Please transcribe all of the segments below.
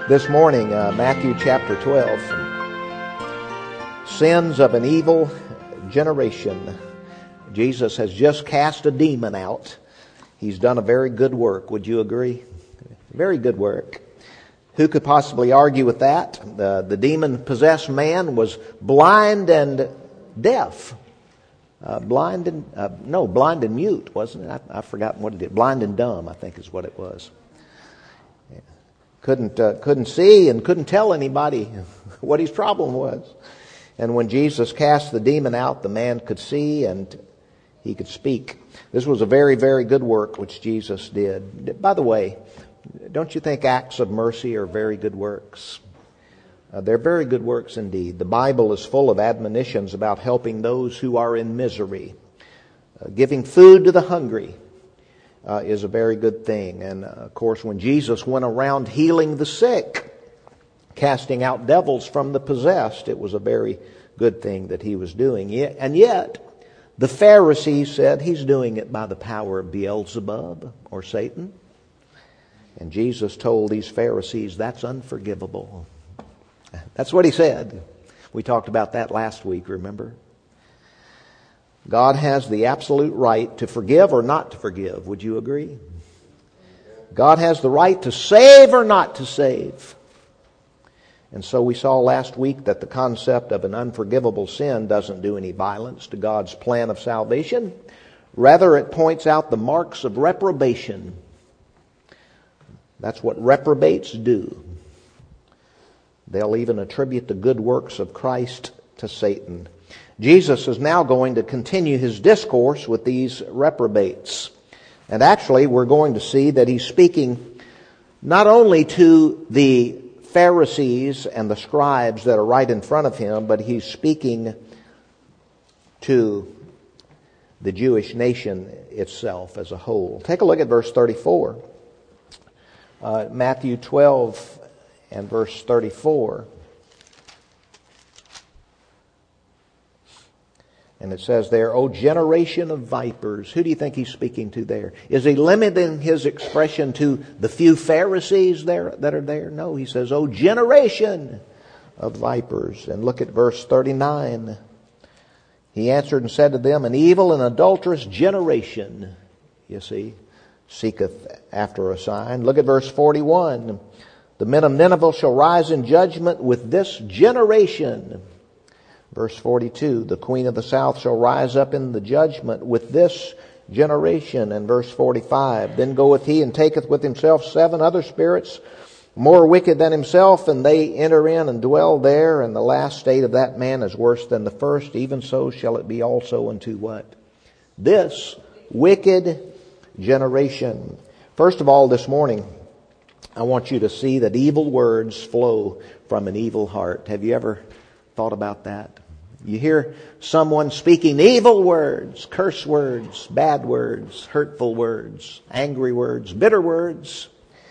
This morning, Matthew chapter 12, sins of an evil generation. Jesus has just cast a demon out. He's done a very good work. Would you agree? Very good work. Who could possibly argue with that? The demon-possessed man was blind and deaf. Blind and mute, wasn't it? I've forgotten what it did. Blind and dumb, I think is what it was. Couldn't see and couldn't tell anybody what his problem was. And when Jesus cast the demon out, the man could see and he could speak. This was a very, very good work which Jesus did. By the way, don't you think acts of mercy are very good works? They're very good works indeed. The Bible is full of admonitions about helping those who are in misery. Giving food to the hungry is a very good thing. And of course, when Jesus went around healing the sick, casting out devils from the possessed, it was a very good thing that he was doing. And yet, the Pharisees said he's doing it by the power of Beelzebub or Satan. And Jesus told these Pharisees that's unforgivable. That's what he said. We talked about that last week, remember? God has the absolute right to forgive or not to forgive. Would you agree? God has the right to save or not to save. And so we saw last week that the concept of an unforgivable sin doesn't do any violence to God's plan of salvation. Rather, it points out the marks of reprobation. That's what reprobates do. They'll even attribute the good works of Christ to Satan. Jesus is now going to continue his discourse with these reprobates. And actually, we're going to see that he's speaking not only to the Pharisees and the scribes that are right in front of him, but he's speaking to the Jewish nation itself as a whole. Take a look at verse 34. Matthew 12 and verse 34. And it says there, O generation of vipers. Who do you think he's speaking to there? Is he limiting his expression to the few Pharisees there that are there? No, he says, O generation of vipers. And look at verse 39. He answered and said to them, An evil and adulterous generation, you see, seeketh after a sign. Look at verse 41. The men of Nineveh shall rise in judgment with this generation. Verse 42, the queen of the south shall rise up in the judgment with this generation. And verse 45, then goeth he and taketh with himself 7 other spirits more wicked than himself, and they enter in and dwell there. And the last state of that man is worse than the first. Even so shall it be also unto what? This wicked generation. First of all, this morning, I want you to see that evil words flow from an evil heart. Have you ever thought about that? You hear someone speaking evil words, curse words, bad words, hurtful words, angry words, bitter words.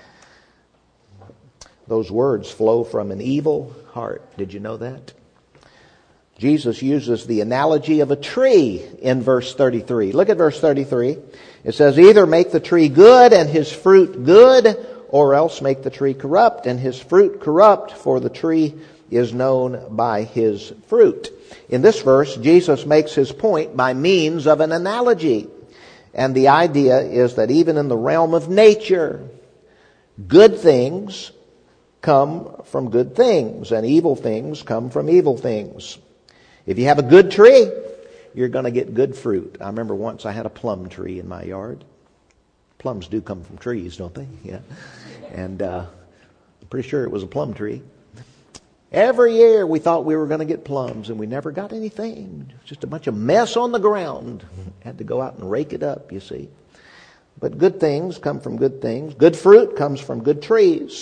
Those words flow from an evil heart. Did you know that? Jesus uses the analogy of a tree in verse 33. Look at verse 33. It says, either make the tree good and his fruit good, or else make the tree corrupt and his fruit corrupt, for the tree is known by his fruit. In this verse, Jesus makes his point by means of an analogy. And the idea is that even in the realm of nature, good things come from good things, and evil things come from evil things. If you have a good tree, you're going to get good fruit. I remember once I had a plum tree in my yard. Plums do come from trees, don't they? Yeah. And I'm pretty sure it was a plum tree. Every year we thought we were going to get plums, and we never got anything. Just a bunch of mess on the ground. Had to go out and rake it up, you see. But good things come from good things. Good fruit comes from good trees.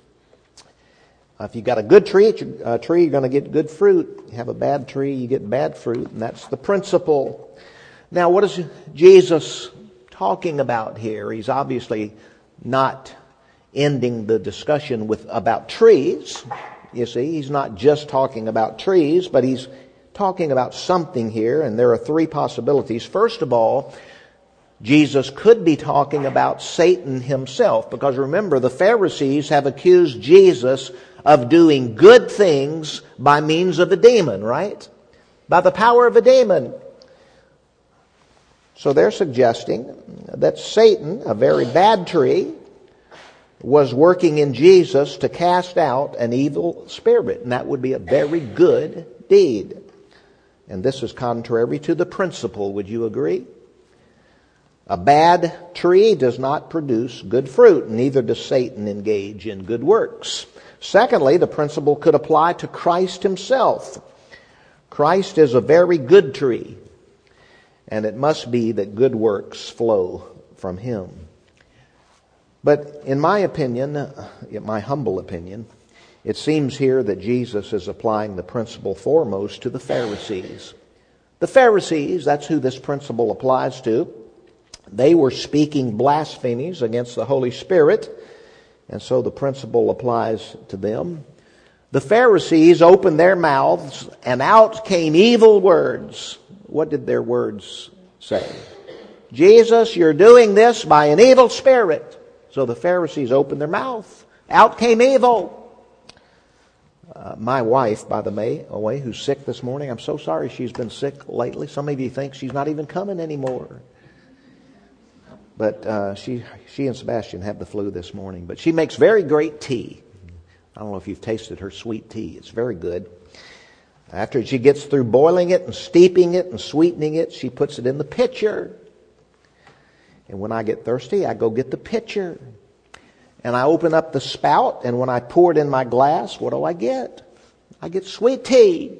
If you got a good tree, you're going to get good fruit. You have a bad tree, you get bad fruit, and that's the principle. Now, what is Jesus talking about here? He's obviously not ending the discussion about trees. You see, he's not just talking about trees, but he's talking about something here, and there are 3 possibilities. First of all, Jesus could be talking about Satan himself, because remember, the Pharisees have accused Jesus of doing good things by means of a demon, right? By the power of a demon. So they're suggesting that Satan, a very bad tree, was working in Jesus to cast out an evil spirit, and that would be a very good deed. And this is contrary to the principle, would you agree? A bad tree does not produce good fruit, neither does Satan engage in good works. Secondly, the principle could apply to Christ himself. Christ is a very good tree, and it must be that good works flow from him. But in my opinion, in my humble opinion, it seems here that Jesus is applying the principle foremost to the Pharisees. The Pharisees, that's who this principle applies to. They were speaking blasphemies against the Holy Spirit, and so the principle applies to them. The Pharisees opened their mouths, and out came evil words. What did their words say? Jesus, you're doing this by an evil spirit. So the Pharisees opened their mouth. Out came evil. My wife, by the way, who's sick this morning, I'm so sorry she's been sick lately. Some of you think she's not even coming anymore. But she and Sebastian have the flu this morning. But she makes very great tea. I don't know if you've tasted her sweet tea. It's very good. After she gets through boiling it and steeping it and sweetening it, she puts it in the pitcher. And when I get thirsty, I go get the pitcher. And I open up the spout, and when I pour it in my glass, what do I get? I get sweet tea.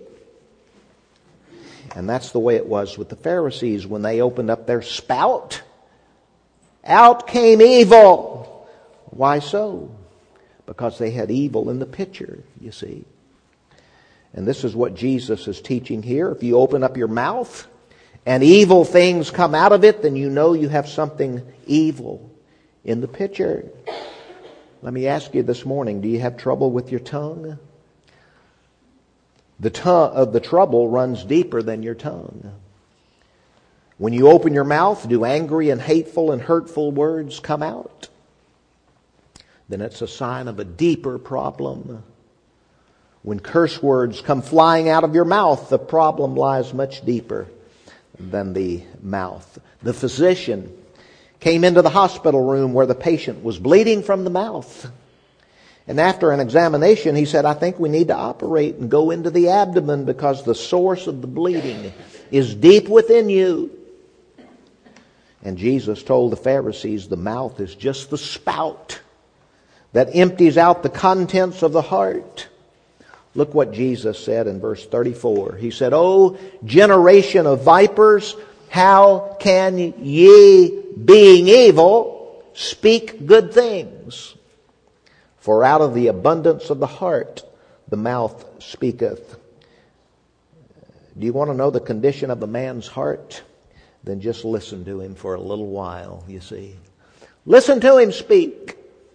And that's the way it was with the Pharisees. When they opened up their spout, out came evil. Why so? Because they had evil in the pitcher, you see. And this is what Jesus is teaching here. If you open up your mouth and evil things come out of it, then you know you have something evil in the pitcher. Let me ask you this morning, do you have trouble with your tongue? The trouble runs deeper than your tongue. When you open your mouth, do angry and hateful and hurtful words come out? Then it's a sign of a deeper problem. When curse words come flying out of your mouth, the problem lies much deeper than the mouth. The physician came into the hospital room where the patient was bleeding from the mouth. And after an examination, he said, I think we need to operate and go into the abdomen because the source of the bleeding is deep within you. And Jesus told the Pharisees the mouth is just the spout that empties out the contents of the heart. Look what Jesus said in verse 34. He said, O generation of vipers, how can ye, being evil, speak good things? For out of the abundance of the heart, the mouth speaketh. Do you want to know the condition of a man's heart? Then just listen to him for a little while, you see. Listen to him speak.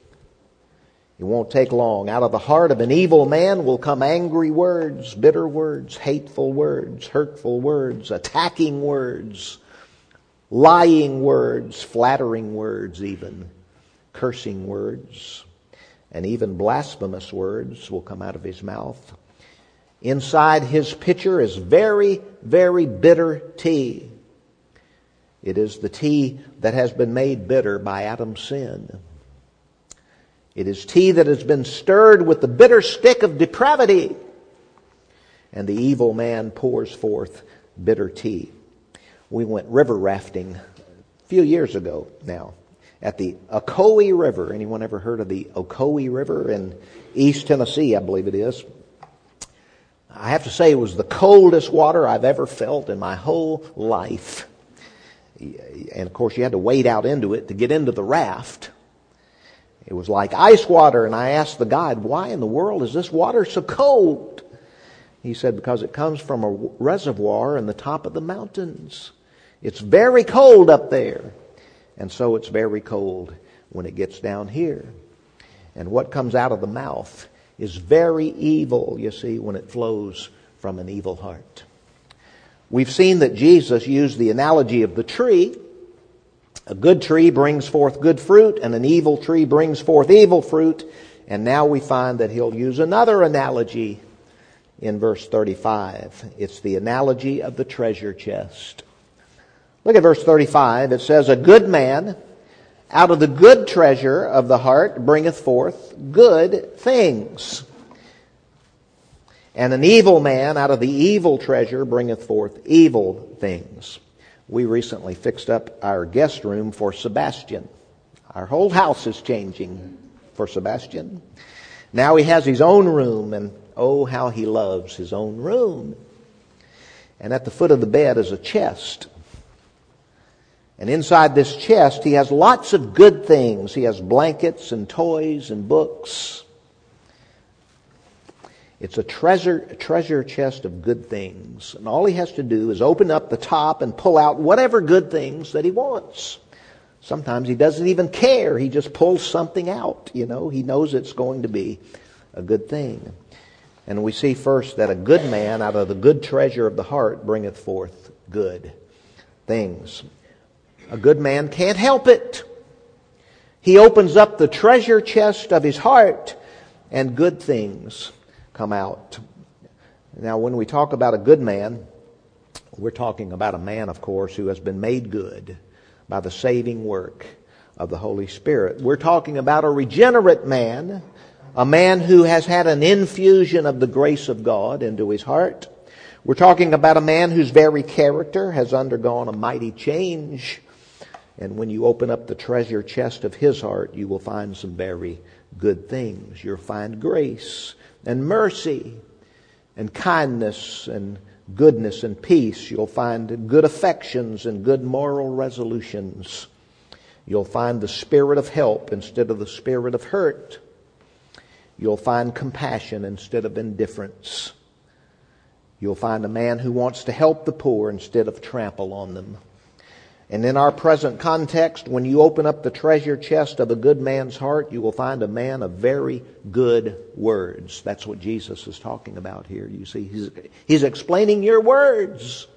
It won't take long. Out of the heart of an evil man will come angry words, bitter words, hateful words, hurtful words, attacking words, lying words, flattering words even, cursing words, and even blasphemous words will come out of his mouth. Inside his pitcher is very, very bitter tea. It is the tea that has been made bitter by Adam's sin. It is tea that has been stirred with the bitter stick of depravity. And the evil man pours forth bitter tea. We went river rafting a few years ago now at the Ocoee River. Anyone ever heard of the Ocoee River in East Tennessee, I believe it is? I have to say it was the coldest water I've ever felt in my whole life. And of course you had to wade out into it to get into the raft. It was like ice water, and I asked the guide, why in the world is this water so cold? He said, because it comes from a reservoir in the top of the mountains. It's very cold up there, and so it's very cold when it gets down here. And what comes out of the mouth is very evil, you see, when it flows from an evil heart. We've seen that Jesus used the analogy of the tree, A good tree brings forth good fruit, and an evil tree brings forth evil fruit. And now we find that he'll use another analogy in verse 35. It's the analogy of the treasure chest. Look at verse 35. It says, a good man out of the good treasure of the heart bringeth forth good things. And an evil man out of the evil treasure bringeth forth evil things. We recently fixed up our guest room for Sebastian. Our whole house is changing for Sebastian. Now he has his own room, and oh, how he loves his own room. And at the foot of the bed is a chest. And inside this chest, he has lots of good things. He has blankets and toys and books. It's a treasure chest of good things. And all he has to do is open up the top and pull out whatever good things that he wants. Sometimes he doesn't even care. He just pulls something out. He knows it's going to be a good thing. And we see first that a good man out of the good treasure of the heart bringeth forth good things. A good man can't help it. He opens up the treasure chest of his heart, and good things come out. Now, when we talk about a good man, we're talking about a man, of course, who has been made good by the saving work of the Holy Spirit. We're talking about a regenerate man, a man who has had an infusion of the grace of God into his heart. We're talking about a man whose very character has undergone a mighty change. And when you open up the treasure chest of his heart, you will find some very good things. You'll find grace and mercy and kindness and goodness and peace. You'll find good affections and good moral resolutions. You'll find the spirit of help instead of the spirit of hurt. You'll find compassion instead of indifference. You'll find a man who wants to help the poor instead of trample on them. And in our present context, when you open up the treasure chest of a good man's heart, you will find a man of very good words. That's what Jesus is talking about here. You see, he's explaining your words.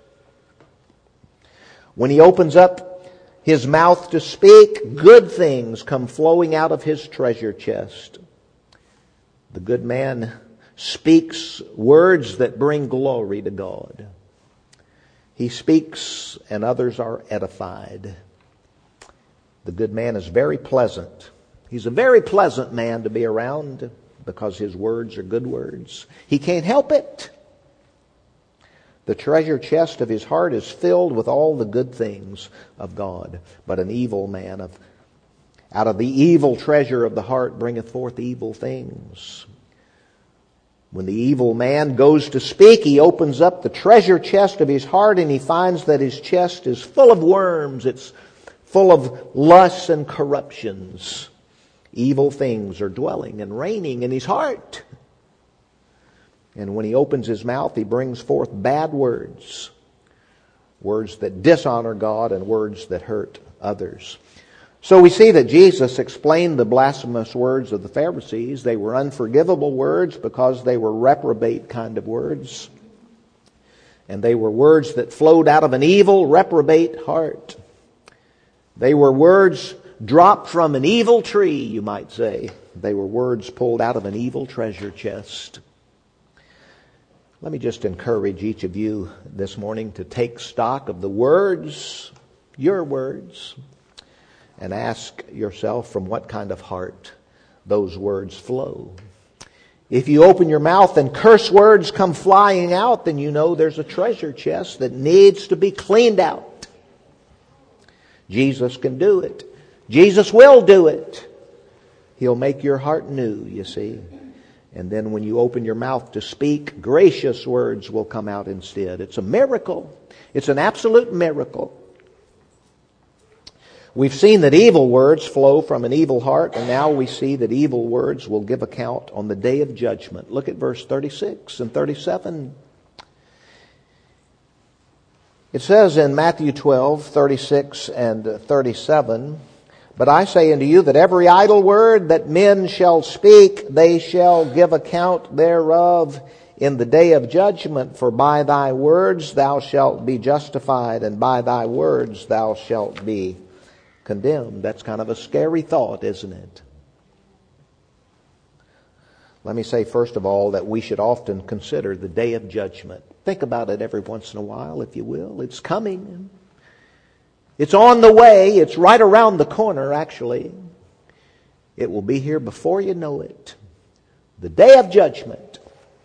When he opens up his mouth to speak, good things come flowing out of his treasure chest. The good man speaks words that bring glory to God. He speaks and others are edified. The good man is very pleasant. He's a very pleasant man to be around because his words are good words. He can't help it. The treasure chest of his heart is filled with all the good things of God. But an evil man out of the evil treasure of the heart bringeth forth evil things. When the evil man goes to speak, he opens up the treasure chest of his heart and he finds that his chest is full of worms. It's full of lusts and corruptions. Evil things are dwelling and reigning in his heart. And when he opens his mouth, he brings forth bad words. Words that dishonor God and words that hurt others. So we see that Jesus explained the blasphemous words of the Pharisees. They were unforgivable words because they were reprobate kind of words. And they were words that flowed out of an evil, reprobate heart. They were words dropped from an evil tree, you might say. They were words pulled out of an evil treasure chest. Let me just encourage each of you this morning to take stock of the words, your words, and ask yourself from what kind of heart those words flow. If you open your mouth and curse words come flying out, then you know there's a treasure chest that needs to be cleaned out. Jesus can do it. Jesus will do it. He'll make your heart new, you see. And then when you open your mouth to speak, gracious words will come out instead. It's a miracle. It's an absolute miracle. We've seen that evil words flow from an evil heart, and now we see that evil words will give account on the day of judgment. Look at verse 36 and 37. It says in Matthew 12, 36 and 37, "But I say unto you that every idle word that men shall speak, they shall give account thereof in the day of judgment. For by thy words thou shalt be justified, and by thy words thou shalt be condemned. That's kind of a scary thought, isn't it? Let me say, first of all, that we should often consider the day of judgment. Think about it every once in a while, if you will. It's coming. It's on the way. It's right around the corner, actually. It will be here before you know it. The day of judgment.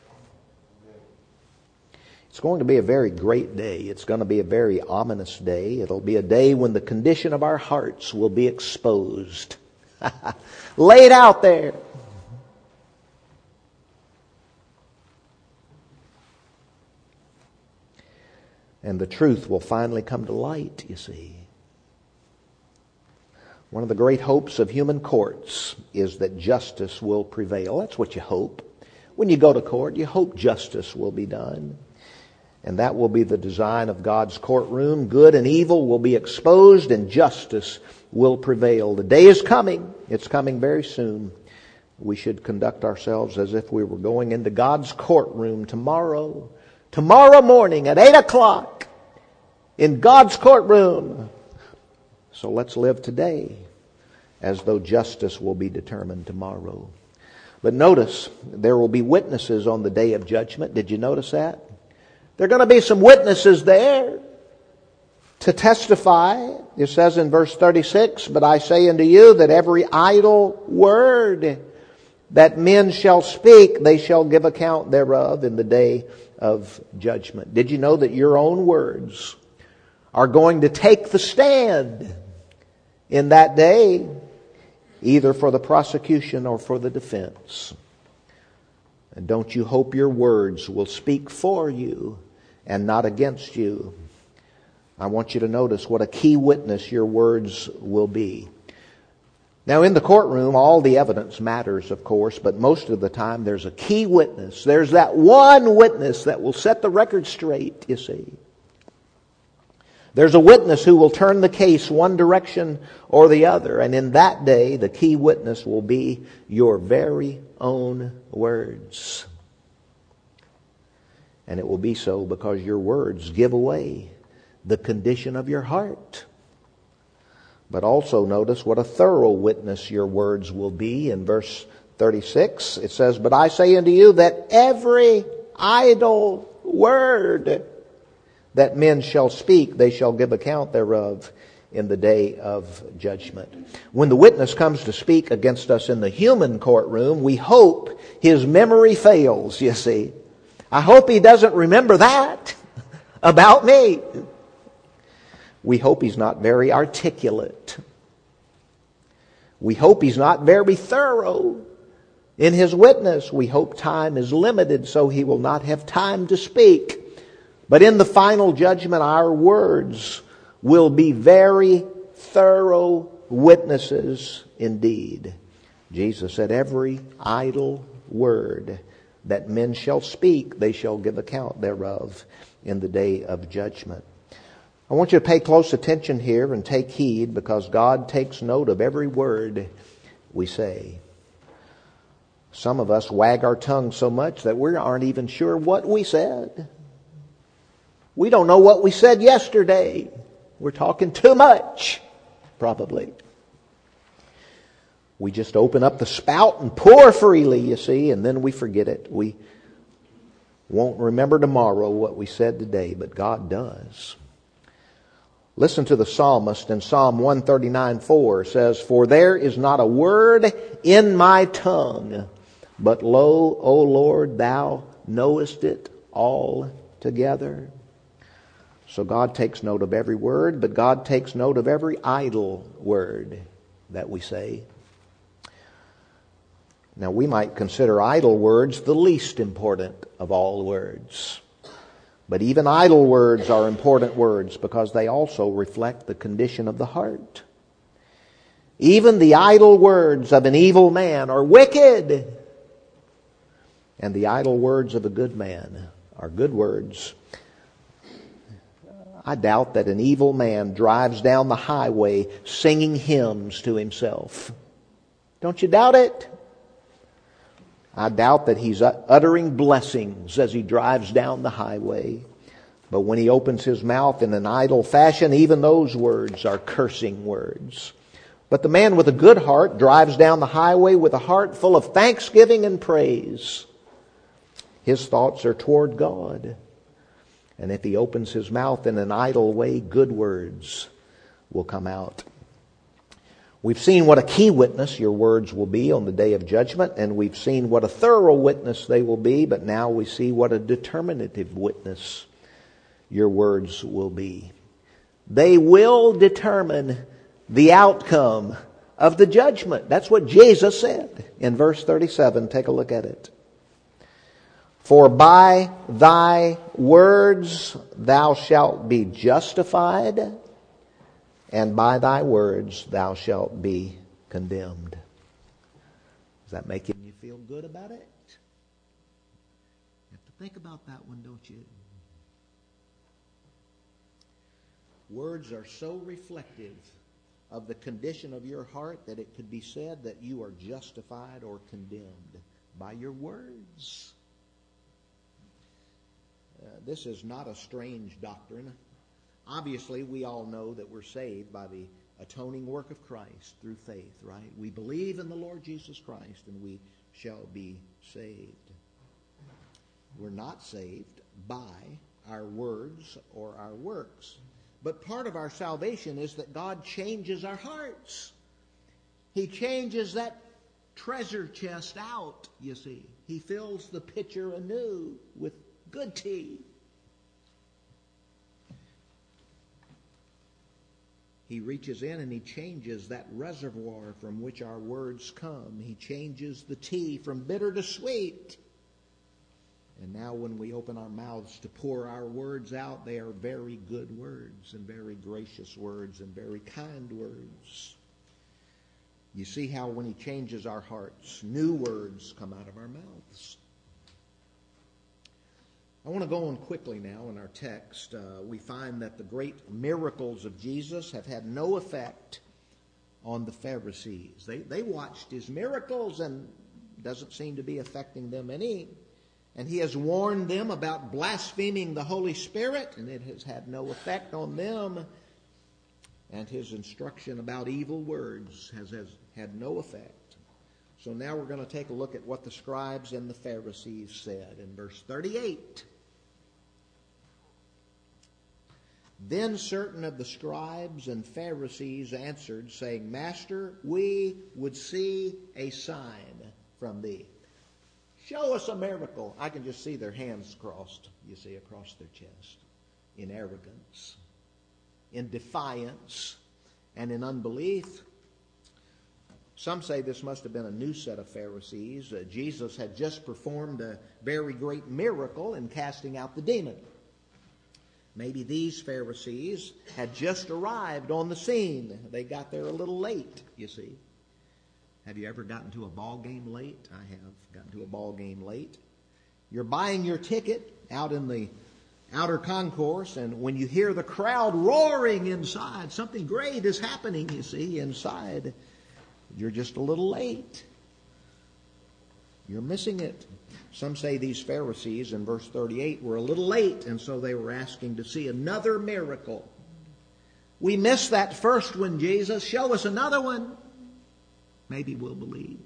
It's going to be a very great day. It's going to be a very ominous day. It'll be a day when the condition of our hearts will be exposed. Laid out there. And the truth will finally come to light, you see. One of the great hopes of human courts is that justice will prevail. That's what you hope. When you go to court, you hope justice will be done. And that will be the design of God's courtroom. Good and evil will be exposed and justice will prevail. The day is coming. It's coming very soon. We should conduct ourselves as if we were going into God's courtroom tomorrow. Tomorrow morning at 8 o'clock in God's courtroom. So let's live today as though justice will be determined tomorrow. But notice, there will be witnesses on the day of judgment. Did you notice that? There are going to be some witnesses there to testify. It says in verse 36, "But I say unto you that every idle word that men shall speak, they shall give account thereof in the day of judgment." Did you know that your own words are going to take the stand in that day, either for the prosecution or for the defense? And don't you hope your words will speak for you and not against you? I want you to notice what a key witness your words will be. Now, in the courtroom, all the evidence matters, of course, but most of the time there's a key witness. There's that one witness that will set the record straight, you see. There's a witness who will turn the case one direction or the other. And in that day, the key witness will be your very own words. And it will be so because your words give away the condition of your heart. But also notice what a thorough witness your words will be. In verse 36, it says, "But I say unto you that every idle word that men shall speak, they shall give account thereof in the day of judgment." When the witness comes to speak against us in the human courtroom, we hope his memory fails, you see. I hope he doesn't remember that about me. We hope he's not very articulate. We hope he's not very thorough in his witness. We hope time is limited so he will not have time to speak. But in the final judgment, our words will be very thorough witnesses indeed. Jesus said, "Every idle word that men shall speak, they shall give account thereof in the day of judgment." I want you to pay close attention here and take heed, because God takes note of every word we say. Some of us wag our tongue so much that we aren't even sure what we said. We don't know what we said yesterday. We're talking too much, probably. We just open up the spout and pour freely, you see, and then we forget it. We won't remember tomorrow what we said today, but God does. Listen to the psalmist in Psalm 139:4. It says, "For there is not a word in my tongue, but lo, O Lord, thou knowest it altogether." So God takes note of every word, but God takes note of every idle word that we say. Now, we might consider idle words the least important of all words. But even idle words are important words because they also reflect the condition of the heart. Even the idle words of an evil man are wicked, and the idle words of a good man are good words. I doubt that an evil man drives down the highway singing hymns to himself. Don't you doubt it? I doubt that he's uttering blessings as he drives down the highway. But when he opens his mouth in an idle fashion, even those words are cursing words. But the man with a good heart drives down the highway with a heart full of thanksgiving and praise. His thoughts are toward God. And if he opens his mouth in an idle way, good words will come out. We've seen what a key witness your words will be on the day of judgment, and we've seen what a thorough witness they will be, but now we see what a determinative witness your words will be. They will determine the outcome of the judgment. That's what Jesus said in verse 37. Take a look at it. For by thy words thou shalt be justified, and by thy words thou shalt be condemned. Does that make you feel good about it? You have to think about that one, don't you? Words are so reflective of the condition of your heart that it could be said that you are justified or condemned by your words. This is not a strange doctrine. Obviously, we all know that we're saved by the atoning work of Christ through faith, right? We believe in the Lord Jesus Christ and we shall be saved. We're not saved by our words or our works. But part of our salvation is that God changes our hearts. He changes that treasure chest out, you see. He fills the pitcher anew with good tea. He reaches in and he changes that reservoir from which our words come. He changes the tea from bitter to sweet. And now when we open our mouths to pour our words out, they are very good words and very gracious words and very kind words. You see how when he changes our hearts, new words come out of our mouths. I want to go on quickly now in our text. We find that the great miracles of Jesus have had no effect on the Pharisees. They watched his miracles and it doesn't seem to be affecting them any. And he has warned them about blaspheming the Holy Spirit, and it has had no effect on them. And his instruction about evil words has had no effect. So now we're going to take a look at what the scribes and the Pharisees said in verse 38. Then certain of the scribes and Pharisees answered, saying, Master, we would see a sign from thee. Show us a miracle. I can just see their hands crossed, you see, across their chest, in arrogance, in defiance, and in unbelief. Some say this must have been a new set of Pharisees. Jesus had just performed a very great miracle in casting out the demon. Maybe these Pharisees had just arrived on the scene. They got there a little late, you see. Have you ever gotten to a ball game late? I have gotten to a ball game late. You're buying your ticket out in the outer concourse, and when you hear the crowd roaring inside, something great is happening, you see, inside. You're just a little late. You're missing it. Some say these Pharisees in verse 38 were a little late, and so they were asking to see another miracle. We missed that first one, Jesus. Show us another one. Maybe we'll believe.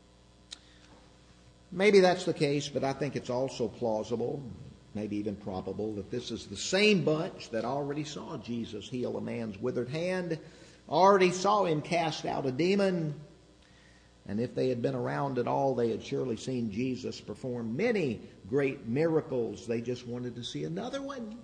Maybe that's the case, but I think it's also plausible, maybe even probable, that this is the same bunch that already saw Jesus heal a man's withered hand, already saw him cast out a demon. And if they had been around at all, they had surely seen Jesus perform many great miracles. They just wanted to see another one.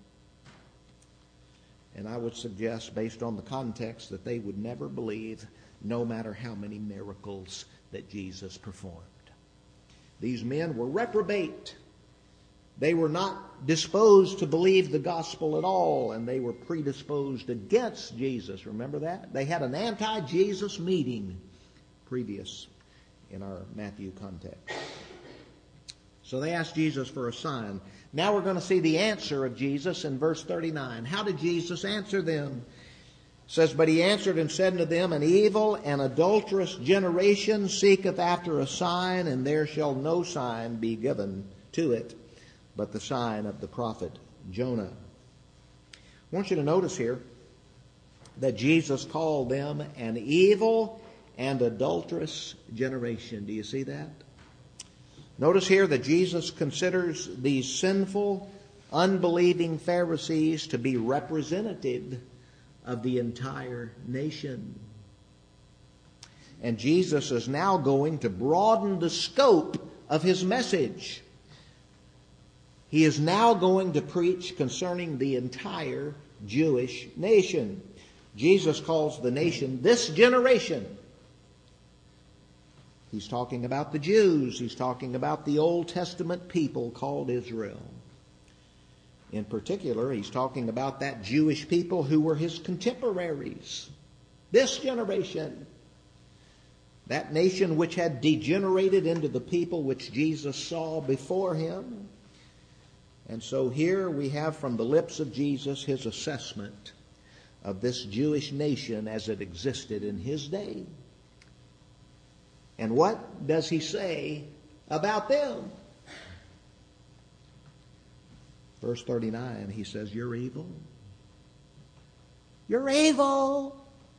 And I would suggest, based on the context, that they would never believe, no matter how many miracles that Jesus performed. These men were reprobate. They were not disposed to believe the gospel at all, and they were predisposed against Jesus. Remember that? They had an anti-Jesus meeting previous in our Matthew context. So they asked Jesus for a sign. Now we're going to see the answer of Jesus in verse 39. How did Jesus answer them? It says, But he answered and said unto them, An evil and adulterous generation seeketh after a sign, and there shall no sign be given to it, but the sign of the prophet Jonah. I want you to notice here that Jesus called them an evil and adulterous generation. Do you see that? Notice here that Jesus considers these sinful, unbelieving Pharisees to be representative of the entire nation. And Jesus is now going to broaden the scope of his message. He is now going to preach concerning the entire Jewish nation. Jesus calls the nation this generation. He's talking about the Jews. He's talking about the Old Testament people called Israel. In particular, he's talking about that Jewish people who were his contemporaries. This generation. That nation which had degenerated into the people which Jesus saw before him. And so here we have from the lips of Jesus his assessment of this Jewish nation as it existed in his day. And what does he say about them? Verse 39, he says, "You're evil. You're evil."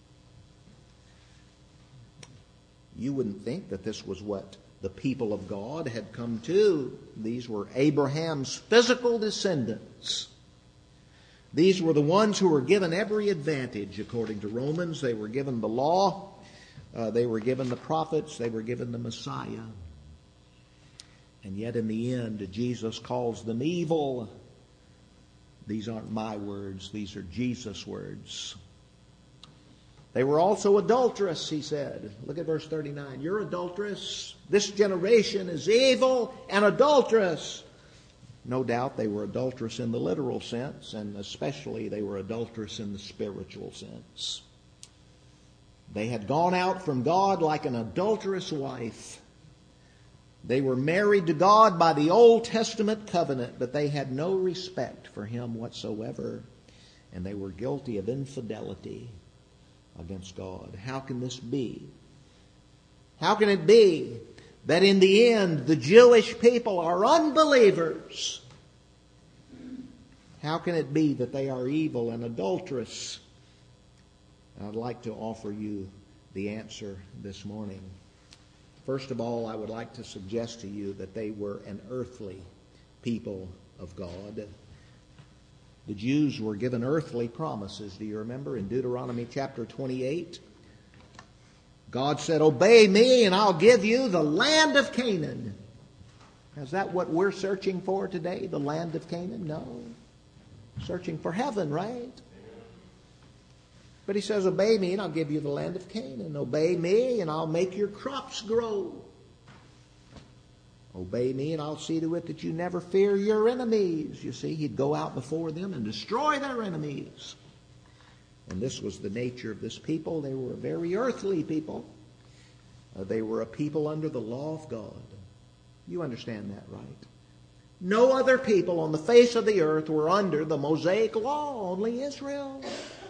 You wouldn't think that this was what the people of God had come to. These were Abraham's physical descendants. These were the ones who were given every advantage according to Romans. They were given the law. They were given the prophets. They were given the Messiah. And yet in the end, Jesus calls them evil. These aren't my words. These are Jesus' words. They were also adulterous, he said. Look at verse 39. You're adulterous. This generation is evil and adulterous. No doubt they were adulterous in the literal sense, and especially they were adulterous in the spiritual sense. They had gone out from God like an adulterous wife. They were married to God by the Old Testament covenant, but they had no respect for him whatsoever, and they were guilty of infidelity against God. How can this be? How can it be that in the end the Jewish people are unbelievers? How can it be that they are evil and adulterous? I'd like to offer you the answer this morning. First of all, I would like to suggest to you that they were an earthly people of God. The Jews were given earthly promises. Do you remember in Deuteronomy chapter 28? God said, "Obey me and I'll give you the land of Canaan." Is that what we're searching for today, the land of Canaan? No. Searching for heaven, right? But he says, "Obey me and I'll give you the land of Canaan. Obey me and I'll make your crops grow. Obey me and I'll see to it that you never fear your enemies." You see, he'd go out before them and destroy their enemies. And this was the nature of this people. They were a very earthly people. They were a people under the law of God. You understand that, right? No other people on the face of the earth were under the Mosaic law, only Israel.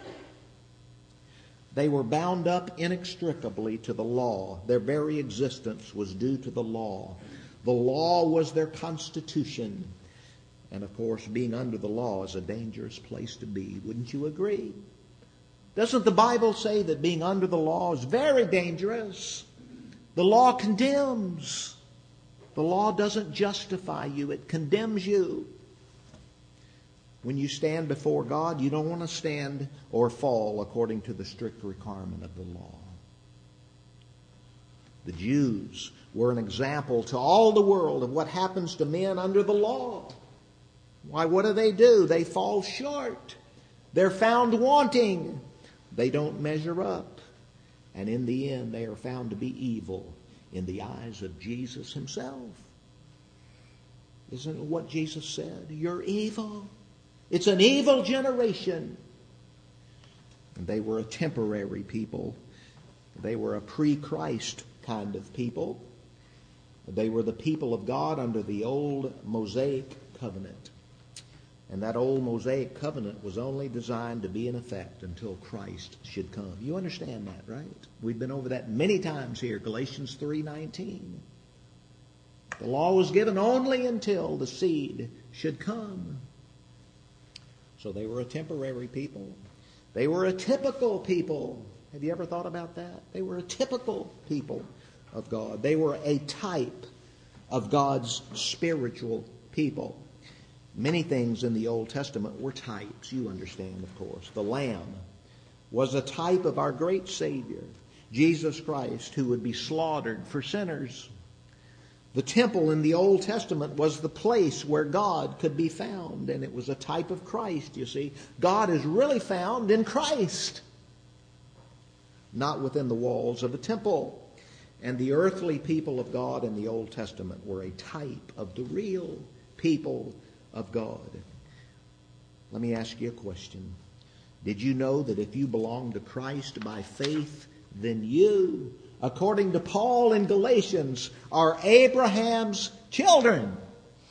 They were bound up inextricably to the law. Their very existence was due to the law. The law was their constitution. And of course, being under the law is a dangerous place to be. Wouldn't you agree? Doesn't the Bible say that being under the law is very dangerous? The law condemns. The law doesn't justify you. It condemns you. When you stand before God, you don't want to stand or fall according to the strict requirement of the law. The Jews were an example to all the world of what happens to men under the law. Why, what do? They fall short. They're found wanting. They don't measure up. And in the end, they are found to be evil in the eyes of Jesus himself. Isn't it what Jesus said? You're evil. It's an evil generation. And they were a temporary people. They were a pre-Christ kind of people. They were the people of God under the old Mosaic covenant. And that old Mosaic covenant was only designed to be in effect until Christ should come. You understand that, right? We've been over that many times here, Galatians 3:19. The law was given only until the seed should come. So they were a temporary people. They were a typical people. Have you ever thought about that? They were a typical people of God. They were a type of God's spiritual people. Many things in the Old Testament were types, you understand, of course. The Lamb was a type of our great Savior, Jesus Christ, who would be slaughtered for sinners. The temple in the Old Testament was the place where God could be found, and it was a type of Christ, you see. God is really found in Christ, not within the walls of a temple. And the earthly people of God in the Old Testament were a type of the real people of God. Let me ask you a question. Did you know that if you belong to Christ by faith, then you, according to Paul in Galatians, are Abraham's children?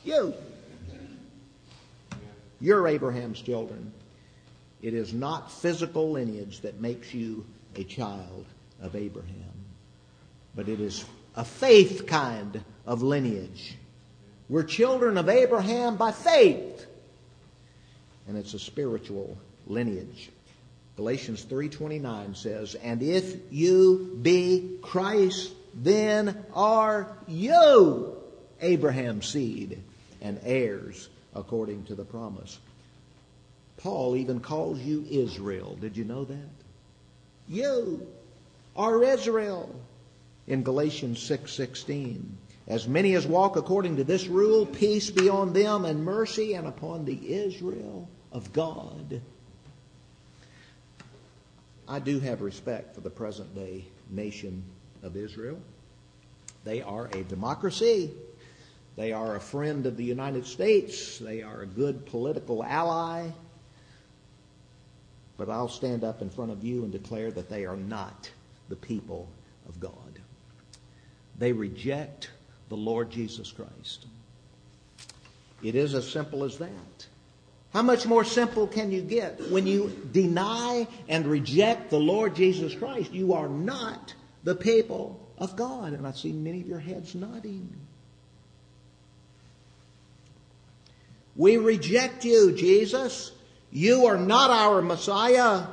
You're Abraham's children. It is not physical lineage that makes you a child of Abraham, but it is a faith kind of lineage. We're children of Abraham by faith, and it's a spiritual lineage. Galatians 3:29 says, "And if you be Christ, then are you Abraham's seed and heirs according to the promise." Paul even calls you Israel. Did you know that? You are Israel. In Galatians 6:16, "As many as walk according to this rule, peace be on them and mercy and upon the Israel of God." I do have respect for the present day nation of Israel. They are a democracy. They are a friend of the United States. They are a good political ally. But I'll stand up in front of you and declare that they are not the people of God. They reject the Lord Jesus Christ. It is as simple as that. How much more simple can you get? When you deny and reject the Lord Jesus Christ, you are not the people of God. And I see many of your heads nodding. We reject you, Jesus. You are not our Messiah.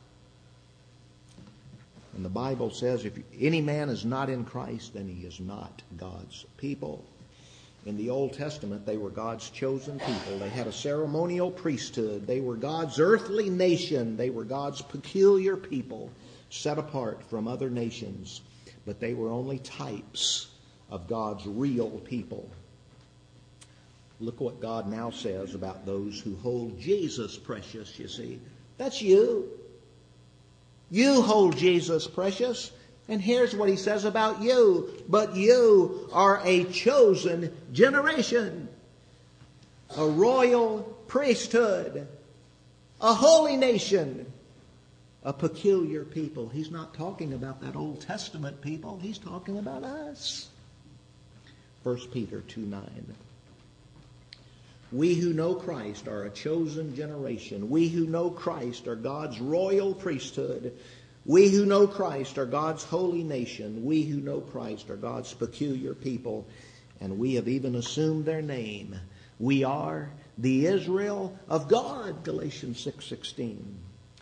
And the Bible says if any man is not in Christ, then he is not God's people. In the Old Testament, they were God's chosen people. They had a ceremonial priesthood. They were God's earthly nation. They were God's peculiar people, set apart from other nations. But they were only types of God's real people. Look what God now says about those who hold Jesus precious, you see. That's you. You hold Jesus precious. And here's what he says about you. "But you are a chosen generation, a royal priesthood, a holy nation, a peculiar people." He's not talking about that Old Testament people. He's talking about us. 1 Peter 2:9. "We who know Christ are a chosen generation. We who know Christ are God's royal priesthood. We who know Christ are God's holy nation. We who know Christ are God's peculiar people. And we have even assumed their name. We are the Israel of God." Galatians 6:16.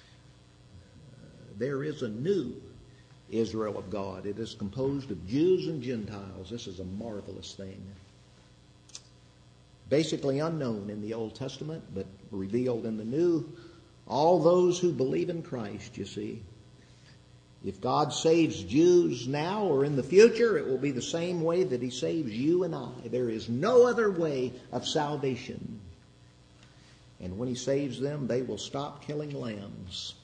There is a new Israel of God. It is composed of Jews and Gentiles. This is a marvelous thing. Basically unknown in the Old Testament, but revealed in the New. All those who believe in Christ, you see. If God saves Jews now or in the future, it will be the same way that he saves you and I. There is no other way of salvation. And when he saves them, they will stop killing lambs.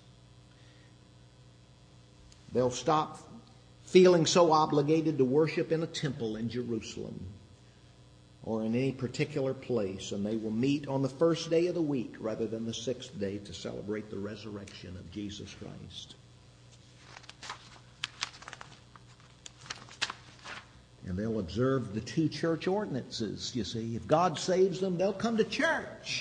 They'll stop feeling so obligated to worship in a temple in Jerusalem or in any particular place, and they will meet on the first day of the week rather than the sixth day to celebrate the resurrection of Jesus Christ. And they'll observe the two church ordinances, you see. If God saves them, they'll come to church.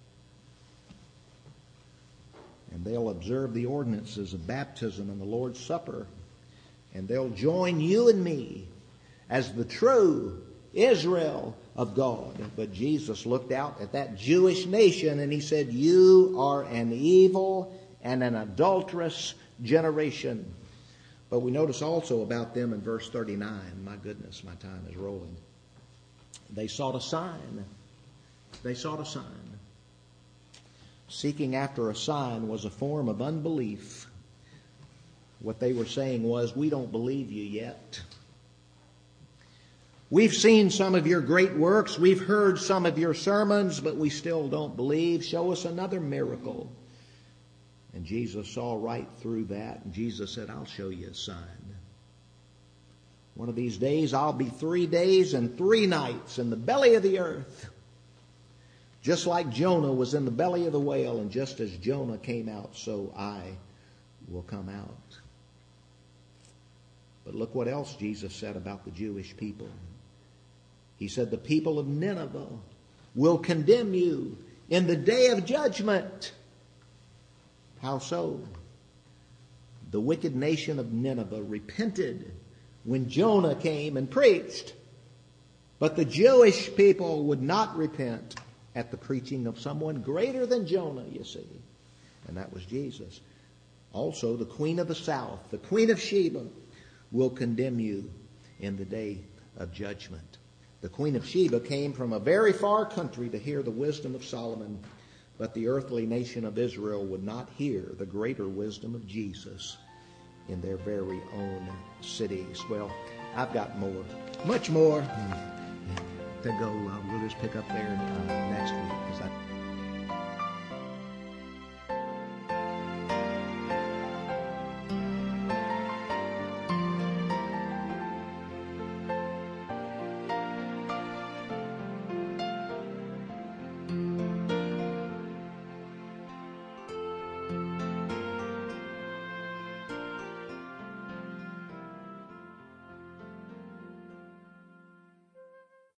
And they'll observe the ordinances of baptism and the Lord's Supper. And they'll join you and me as the true Israel of God. But Jesus looked out at that Jewish nation and he said, you are an evil and an adulterous generation. But we notice also about them in verse 39. My goodness, my time is rolling. They sought a sign. They sought a sign. Seeking after a sign was a form of unbelief. What they were saying was, we don't believe you yet. We've seen some of your great works. We've heard some of your sermons, but we still don't believe. Show us another miracle. And Jesus saw right through that. And Jesus said, I'll show you a sign. One of these days, I'll be 3 days and 3 nights in the belly of the earth. Just like Jonah was in the belly of the whale, and just as Jonah came out, so I will come out. But look what else Jesus said about the Jewish people. He said, the people of Nineveh will condemn you in the day of judgment. How so? The wicked nation of Nineveh repented when Jonah came and preached. But the Jewish people would not repent at the preaching of someone greater than Jonah, you see. And that was Jesus. Also, the queen of the south, the queen of Sheba, will condemn you in the day of judgment. The queen of Sheba came from a very far country to hear the wisdom of Solomon, but the earthly nation of Israel would not hear the greater wisdom of Jesus in their very own cities. Well, I've got more, much more to go. We'll just pick up there next week.